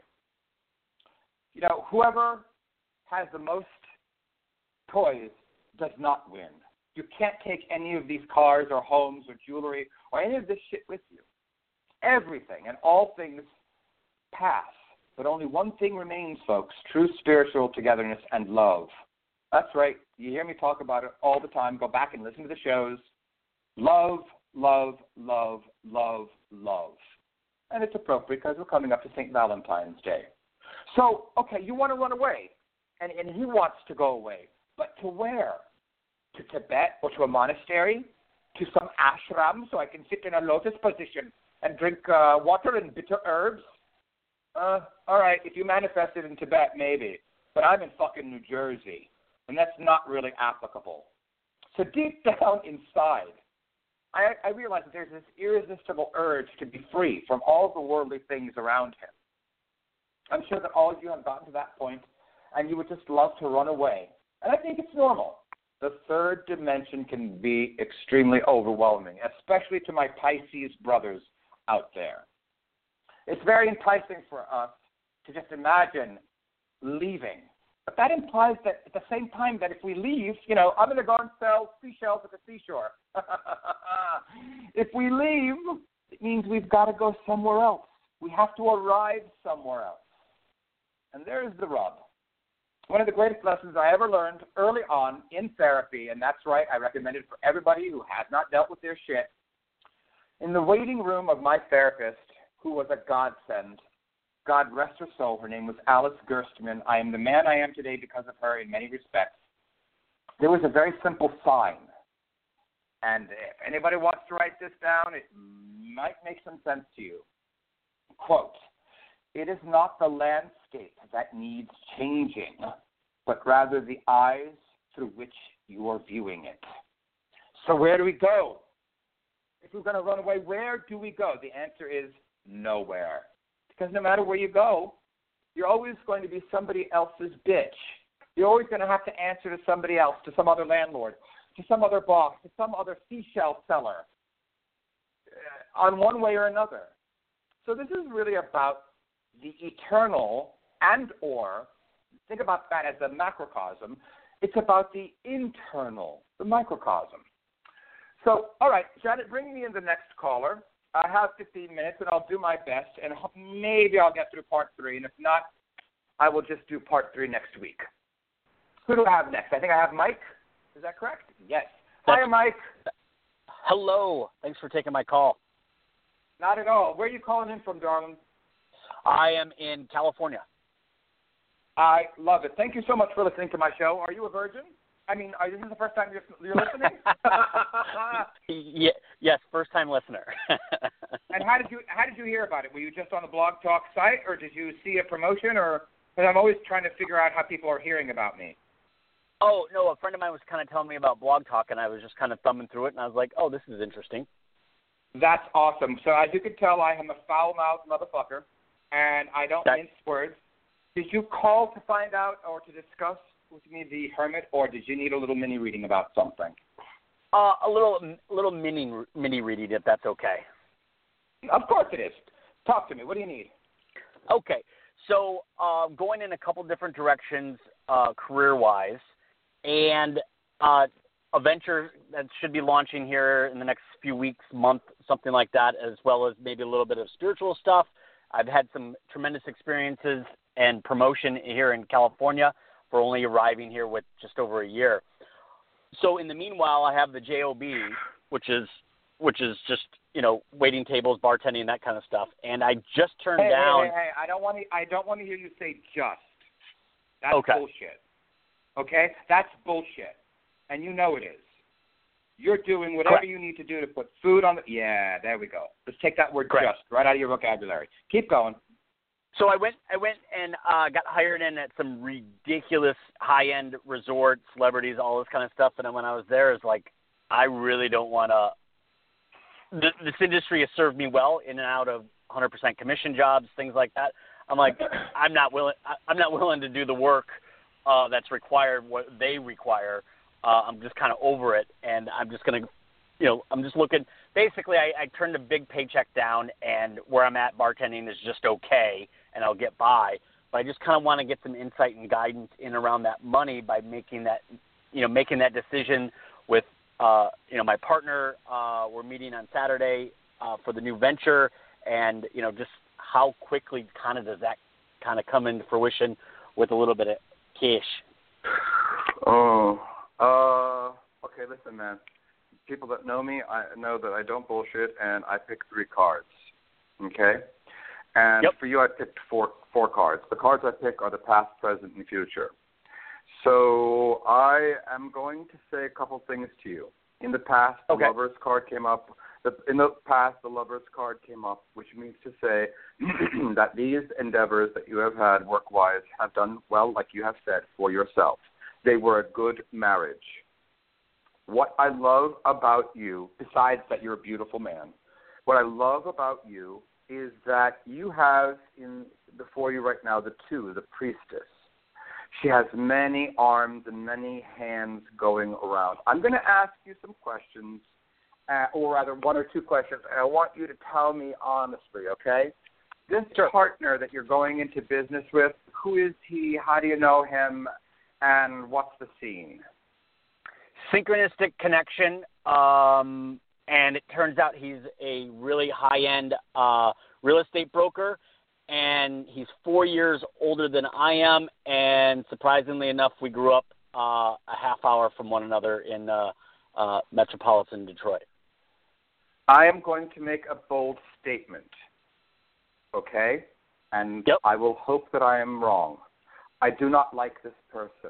Speaker 2: You know, whoever has the most toys does not win. You can't take any of these cars or homes or jewelry or any of this shit with you. Everything and all things pass, but only one thing remains, folks, true spiritual togetherness and love. That's right. You hear me talk about it all the time. Go back and listen to the shows. Love, love, love, love, love. And it's appropriate because we're coming up to Saint Valentine's Day. So, okay, you want to run away, and, and he wants to go away. But to where? To Tibet or to a monastery? To some ashram so I can sit in a lotus position and drink uh, water and bitter herbs? Uh, all right, if you manifested in Tibet, maybe. But I'm in fucking New Jersey, and that's not really applicable. So deep down inside, I, I realize that there's this irresistible urge to be free from all the worldly things around him. I'm sure that all of you have gotten to that point, and you would just love to run away. And I think it's normal. The third dimension can be extremely overwhelming, especially to my Pisces brothers out there. It's very enticing for us to just imagine leaving. But that implies that at the same time that if we leave, you know, I'm going to go and sell seashells at the seashore. If we leave, it means we've got to go somewhere else. We have to arrive somewhere else. And there's the rub. One of the greatest lessons I ever learned early on in therapy, and that's right, I recommend it for everybody who has not dealt with their shit. In the waiting room of my therapist, who was a godsend, God rest her soul, her name was Alice Gerstmann. I am the man I am today because of her in many respects. There was a very simple sign. And if anybody wants to write this down, it might make some sense to you. Quote, it is not the landscape that needs changing, but rather the eyes through which you are viewing it. So where do we go? If we're going to run away, where do we go? The answer is nowhere. Because no matter where you go, you're always going to be somebody else's bitch. You're always going to have to answer to somebody else, to some other landlord, to some other boss, to some other seashell seller, uh, on one way or another. So this is really about the eternal and or, think about that as a macrocosm, it's about the internal, the microcosm. So, all right, Janet, bring me in the next caller. I have fifteen minutes, and I'll do my best, and maybe I'll get through part three, and if not, I will just do part three next week. Who do I have next? I think I have Mike. Is that correct? Yes.
Speaker 6: That's,
Speaker 2: Hi, Mike.
Speaker 6: Hello. Thanks for taking my call.
Speaker 2: Not at all. Where are you calling in from, darling?
Speaker 6: I am in California.
Speaker 2: I love it. Thank you so much for listening to my show. Are you a virgin? I mean, are this is the first time you're, you're listening?
Speaker 6: yeah, yes, first time listener.
Speaker 2: And how did you how did you hear about it? Were you just on the Blog Talk site, or did you see a promotion, or? Because I'm always trying to figure out how people are hearing about me.
Speaker 6: Oh no, a friend of mine was kind of telling me about Blog Talk, and I was just kind of thumbing through it, and I was like, oh, this is interesting.
Speaker 2: That's awesome. So as you can tell, I am a foul-mouthed motherfucker, and I don't
Speaker 6: that,
Speaker 2: mince words. Did you call to find out or to discuss with me the Hermit, or did you need a little mini reading about something?
Speaker 6: Uh, a little, little mini, mini reading, if that's okay.
Speaker 2: Of course it is. Talk to me. What do you need?
Speaker 6: Okay, so uh, going in a couple different directions, uh, career-wise, and uh, a venture that should be launching here in the next few weeks, month, something like that, as well as maybe a little bit of spiritual stuff. I've had some tremendous experiences and promotion here in California for only arriving here with just over a year. So in the meanwhile, I have the J O B, which is which is just, you know, waiting tables, bartending, that kind of stuff. And I just turned
Speaker 2: hey,
Speaker 6: down.
Speaker 2: Hey, hey, hey, I don't want to. I don't want to hear you say just. That's
Speaker 6: okay.
Speaker 2: bullshit. Okay, that's bullshit, and you know it is. You're doing whatever
Speaker 6: Correct.
Speaker 2: you need to do to put food on the. Yeah, there we go. Let's take that word
Speaker 6: Correct.
Speaker 2: just right out of your vocabulary. Keep going.
Speaker 6: So I went, I went and uh, got hired in at some ridiculous high-end resort, celebrities, all this kind of stuff. And then when I was there, it's like, I really don't want to. This, this industry has served me well in and out of one hundred percent commission jobs, things like that. I'm like, I'm not willing. I'm not willing to do the work uh, that's required, what they require. Uh, I'm just kind of over it, and I'm just gonna, you know, I'm just looking. Basically, I, I turned a big paycheck down, and where I'm at bartending is just okay, and I'll get by. But I just kind of want to get some insight and guidance in around that money by making that, you know, making that decision with, uh, you know, my partner. Uh, we're meeting on Saturday uh, for the new venture, and you know, just how quickly kind of does that kind of come into fruition with a little bit of cash.
Speaker 2: Oh, uh, okay. Listen, man. People that know me, I know that I don't bullshit, and I pick three cards. Okay? And
Speaker 6: yep.
Speaker 2: for you, I picked four four cards. The cards I pick are the past, present, and future. So I am going to say a couple things to you. In the past, the
Speaker 6: okay.
Speaker 2: Lover's card came up. The, in the past, the Lover's card came up, which means to say that these endeavors that you have had work-wise have done well, like you have said, for yourself. They were a good marriage. What I love about you, besides that you're a beautiful man, what I love about you is that you have in before you right now the two, the priestess. She has many arms and many hands going around. I'm going to ask you some questions, uh, or rather one or two questions, and I want you to tell me honestly, okay? This
Speaker 6: sure.
Speaker 2: partner that you're going into business with, who is he, how do you know him, and what's the scene?
Speaker 6: Synchronistic connection, um, and it turns out he's a really high-end uh, real estate broker, and he's four years older than I am, and surprisingly enough, we grew up uh, a half hour from one another in uh, uh, metropolitan Detroit.
Speaker 2: I am going to make a bold statement, okay? And
Speaker 6: yep.
Speaker 2: I will hope that I am wrong. I do not like this person.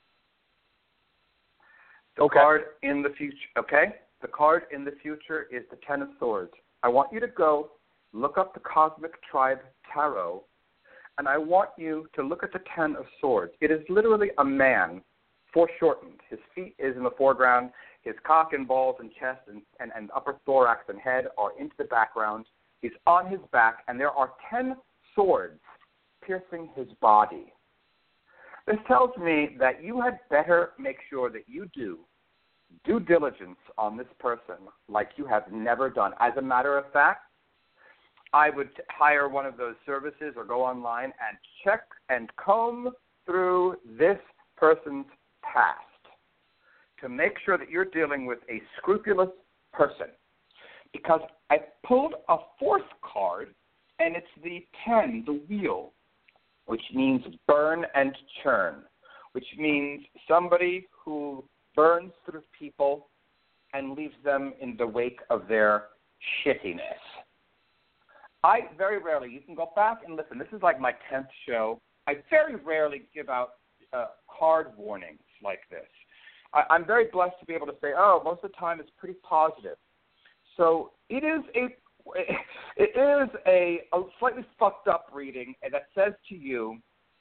Speaker 2: The
Speaker 6: okay.
Speaker 2: card in the future, okay? The card in the future is the Ten of Swords. I want you to go look up the Cosmic Tribe Tarot, and I want you to look at the Ten of Swords. It is literally a man, foreshortened. His feet is in the foreground. His cock and balls and chest and, and, and upper thorax and head are into the background. He's on his back, and there are ten swords piercing his body. This tells me that you had better make sure that you do due diligence on this person like you have never done. As a matter of fact, I would hire one of those services or go online and check and comb through this person's past to make sure that you're dealing with a scrupulous person. Because I pulled a fourth card, and it's the ten, the wheel, which means burn and churn, which means somebody who burns through people and leaves them in the wake of their shittiness. I very rarely, you can go back and listen, this is like my tenth show. I very rarely give out uh, card warnings like this. I, I'm very blessed to be able to say, oh, most of the time it's pretty positive. So it is a it is a, a slightly fucked up reading that says to you,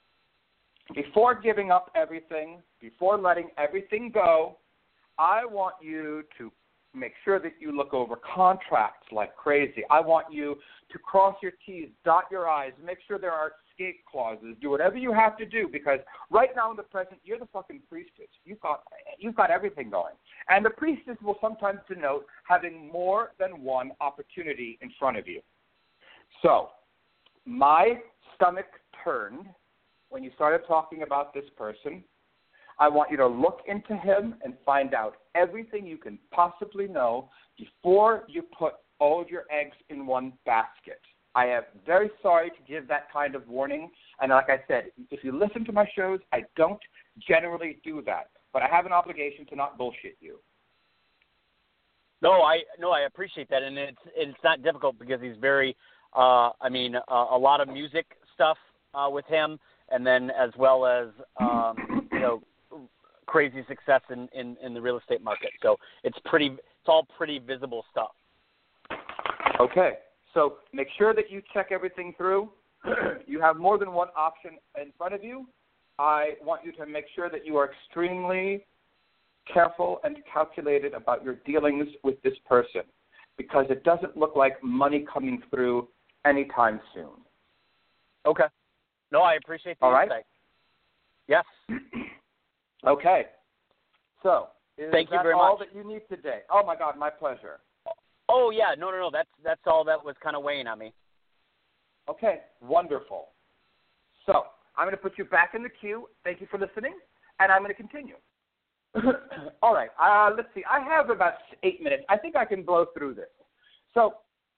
Speaker 2: before giving up everything, before letting everything go, I want you to make sure that you look over contracts like crazy. I want you to cross your T's, dot your I's, make sure there are escape clauses. Do whatever you have to do, because right now in the present, you're the fucking priestess. You've got, you've got everything going. And the priestess will sometimes denote having more than one opportunity in front of you. So my stomach turned when you started talking about this person. I want you to look into him and find out everything you can possibly know before you put all of your eggs in one basket. I am very sorry to give that kind of warning. And like I said, if you listen to my shows, I don't generally do that. But I have an obligation to not bullshit you.
Speaker 6: No, I no, I appreciate that, and it's it's not difficult because he's very, uh, I mean, uh, a lot of music stuff uh, with him, and then as well as um, you know, crazy success in, in, in the real estate market. So it's pretty, it's all pretty visible stuff.
Speaker 2: Okay, so make sure that you check everything through. You have more than one option in front of you. I want you to make sure that you are extremely careful and calculated about your dealings with this person, because it doesn't look like money coming through anytime soon.
Speaker 6: Okay. No, I appreciate the
Speaker 2: all right?
Speaker 6: insight. Yes.
Speaker 2: Okay. So, is
Speaker 6: Thank you
Speaker 2: that
Speaker 6: very
Speaker 2: all
Speaker 6: much.
Speaker 2: that you need today? Oh, my God, my pleasure.
Speaker 6: Oh, yeah. No, no, no. That's that's all that was kind of weighing on me.
Speaker 2: Okay, wonderful. So, I'm going to put you back in the queue. Thank you for listening, and I'm going to continue. All right, uh, let's see. I have about eight minutes. I think I can blow through this. So,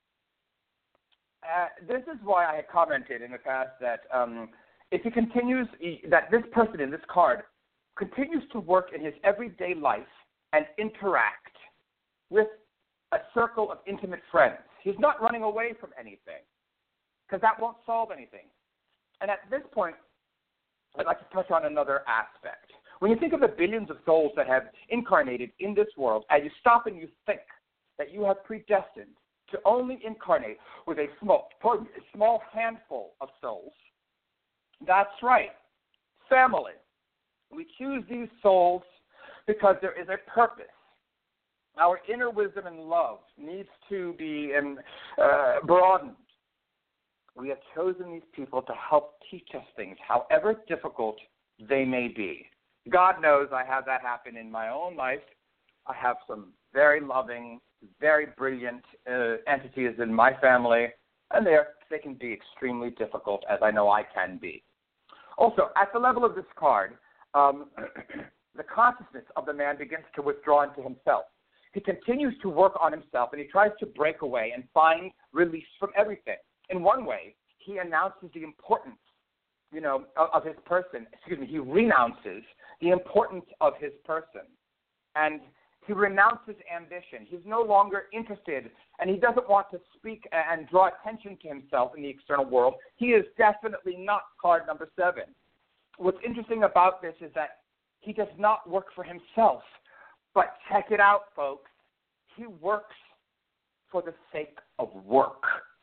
Speaker 2: uh, this is why I had commented in the past that um, if he continues, that this person in this card continues to work in his everyday life and interact with a circle of intimate friends. He's not running away from anything, because that won't solve anything. And at this point, I'd like to touch on another aspect. When you think of the billions of souls that have incarnated in this world, and you stop and you think that you have predestined to only incarnate with a small, a small handful of souls, that's right, family. We choose these souls because there is a purpose. Our inner wisdom and love needs to be um, uh, broadened. We have chosen these people to help teach us things, however difficult they may be. God knows I have that happen in my own life. I have some very loving, very brilliant uh, entities in my family, and they they can be extremely difficult, as I know I can be. Also, at the level of this card, um, the consciousness of the man begins to withdraw into himself. He continues to work on himself, and he tries to break away and find release from everything. In one way, he announces the importance, you know, of, of his person. Excuse me, he renounces the importance of his person. And he renounces ambition. He's no longer interested, and he doesn't want to speak and draw attention to himself in the external world. He is definitely not card number seven. What's interesting about this is that he does not work for himself. But check it out, folks. He works for the sake of work.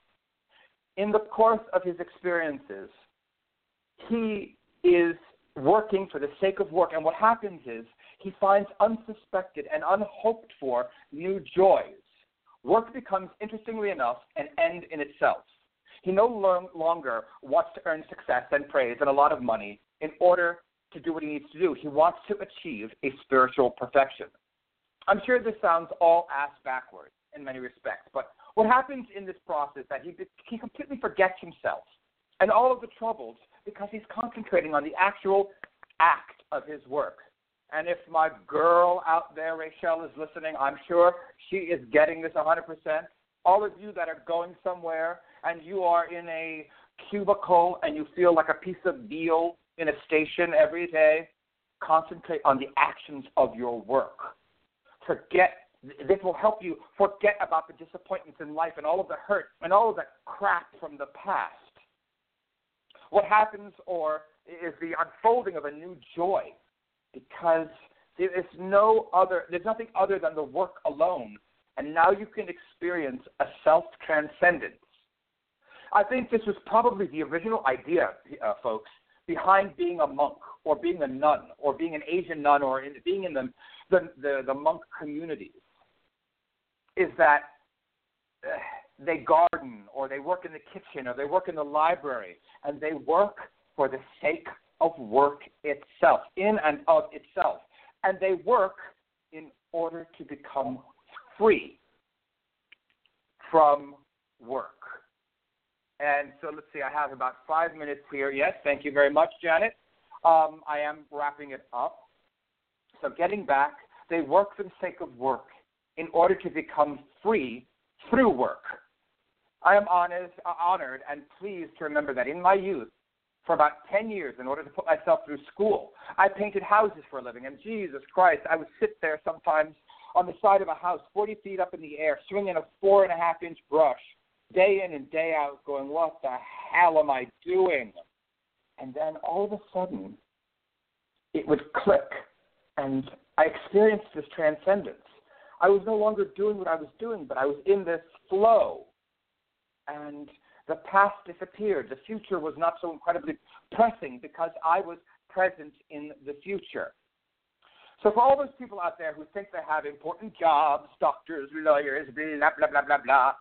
Speaker 2: In the course of his experiences, he is working for the sake of work. And what happens is he finds unsuspected and unhoped for new joys. Work becomes, interestingly enough, an end in itself. He no longer wants to earn success and praise and a lot of money in order to do what he needs to do. He wants to achieve a spiritual perfection. I'm sure this sounds all ass backwards in many respects, but what happens in this process is that he, he completely forgets himself and all of the troubles because he's concentrating on the actual act of his work. And if my girl out there, Rachel, is listening, I'm sure she is getting this one hundred percent. All of you that are going somewhere and you are in a cubicle and you feel like a piece of veal in a station every day, concentrate on the actions of your work. Forget, this will help you forget about the disappointments in life and all of the hurt and all of the crap from the past. What happens or is the unfolding of a new joy because There is no other, there's nothing other than the work alone. And now you can experience a self-transcendence. I think this was probably the original idea, uh, folks, behind being a monk or being a nun or being an Asian nun or in, being in the, the, the, the monk communities, is that uh, they garden or they work in the kitchen or they work in the library, and they work for the sake of work itself, in and of itself. And they work in order to become free from work. And so let's see, I have about five minutes here. Yes, thank you very much, Janet. Um, I am wrapping it up. So getting back, they work for the sake of work in order to become free through work. I am honest, uh, honored and pleased to remember that in my youth, for about ten years, in order to put myself through school, I painted houses for a living. And Jesus Christ, I would sit there sometimes on the side of a house, forty feet up in the air, swinging a four and a half inch brush, day in and day out, going, what the hell am I doing? And then all of a sudden, it would click, and I experienced this transcendence. I was no longer doing what I was doing, but I was in this flow. And the past disappeared. The future was not so incredibly pressing because I was present in the future. So for all those people out there who think they have important jobs, doctors, lawyers, blah, blah, blah, blah, blah,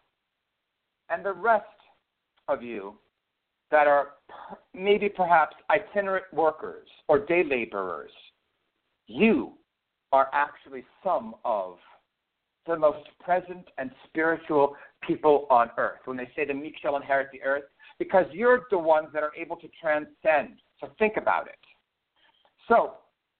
Speaker 2: and the rest of you that are maybe perhaps itinerant workers or day laborers, you are actually some of the most present and spiritual people on earth. When they say the meek shall inherit the earth, because you're the ones that are able to transcend. So think about it. So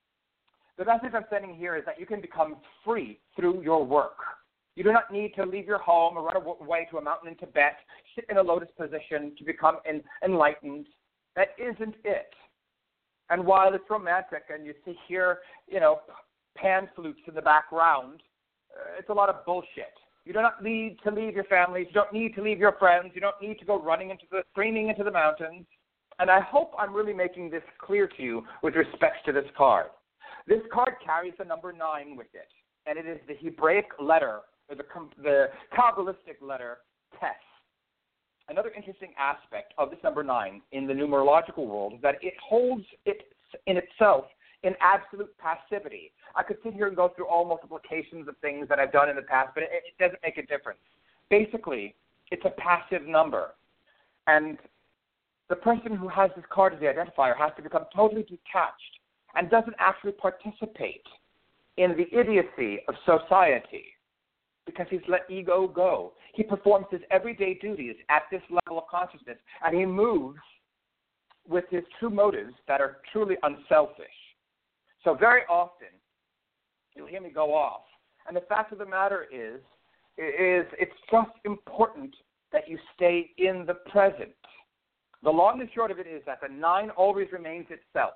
Speaker 2: the message I'm sending here is that you can become free through your work. You do not need to leave your home or run away to a mountain in Tibet, sit in a lotus position to become en- enlightened. That isn't it. And while it's romantic and you see here, you know, pan flutes in the background, uh, it's a lot of bullshit. You do not need to leave your families. You don't need to leave your friends. You don't need to go running into the, screaming into the mountains. And I hope I'm really making this clear to you with respect to this card. This card carries the number nine with it, and it is the Hebraic letter, or the, the Kabbalistic letter, Tes. Another interesting aspect of this number nine in the numerological world is that it holds it in itself in absolute passivity. I could sit here and go through all multiplications of things that I've done in the past, but it, it doesn't make a difference. Basically, it's a passive number. And the person who has this card as the identifier has to become totally detached and doesn't actually participate in the idiocy of society because he's let ego go. He performs his everyday duties at this level of consciousness, and he moves with his true motives that are truly unselfish. So very often, you'll hear me go off. And the fact of the matter is, is it's just important that you stay in the present. The long and short of it is that the nine always remains itself.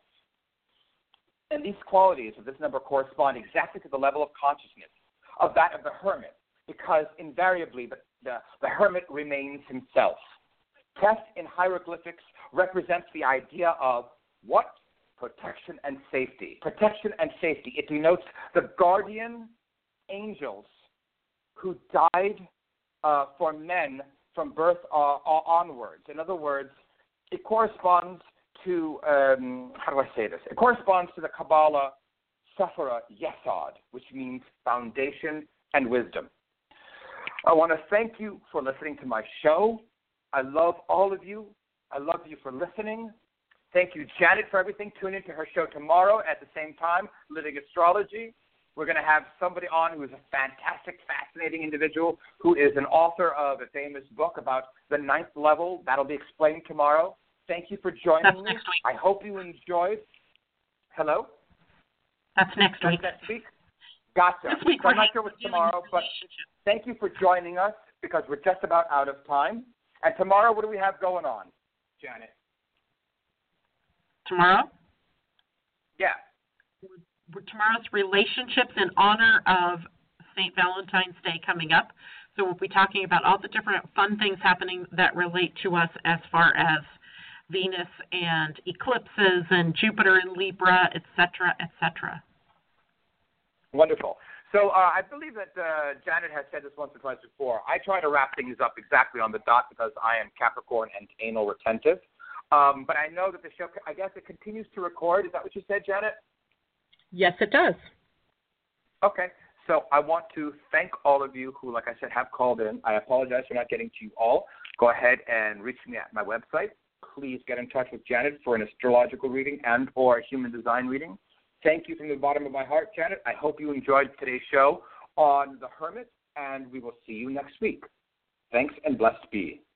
Speaker 2: And these qualities of this number correspond exactly to the level of consciousness of that of the hermit, because invariably the, the, the hermit remains himself. Tes in hieroglyphics represents the idea of what? Protection and safety. Protection and safety. It denotes the guardian angels who died uh, for men from birth uh, onwards. In other words, it corresponds to, um, how do I say this? It corresponds to the Kabbalah Sephirah Yesod, which means foundation and wisdom. I want to thank you for listening to my show. I love all of you. I love you for listening. Thank you, Janet, for everything. Tune into her show tomorrow at the same time, Living Astrology. We're going to have somebody on who is a fantastic, fascinating individual who is an author of a famous book about the ninth level. That'll be explained tomorrow. Thank you for joining
Speaker 3: That's
Speaker 2: me.
Speaker 3: next week.
Speaker 2: I hope you enjoyed. Hello?
Speaker 3: That's next
Speaker 2: That's
Speaker 3: week.
Speaker 2: next week? Gotcha.
Speaker 3: This week
Speaker 2: So I'm
Speaker 3: we're
Speaker 2: not sure what's
Speaker 3: dealing
Speaker 2: tomorrow,
Speaker 3: with
Speaker 2: but
Speaker 3: relationships.
Speaker 2: thank you for joining us because we're just about out of time. And tomorrow, what do we have going on, Janet?
Speaker 3: Tomorrow?
Speaker 2: Yeah.
Speaker 3: Tomorrow's relationships in honor of Saint Valentine's Day coming up. So we'll be talking about all the different fun things happening that relate to us as far as Venus and eclipses and Jupiter in Libra, et cetera, et cetera.
Speaker 2: Wonderful. So uh, I believe that uh, Janet has said this once or twice before. I try to wrap things up exactly on the dot because I am Capricorn and anal retentive. Um, but I know that the show, I guess it continues to record. Is that what you said, Janet?
Speaker 3: Yes, it does.
Speaker 2: Okay. So I want to thank all of you who, like I said, have called in. I apologize for not getting to you all. Go ahead and reach me at my website. Please get in touch with Janet for an astrological reading and or a human design reading. Thank you from the bottom of my heart, Janet. I hope you enjoyed today's show on The Hermit, and we will see you next week. Thanks, and blessed be.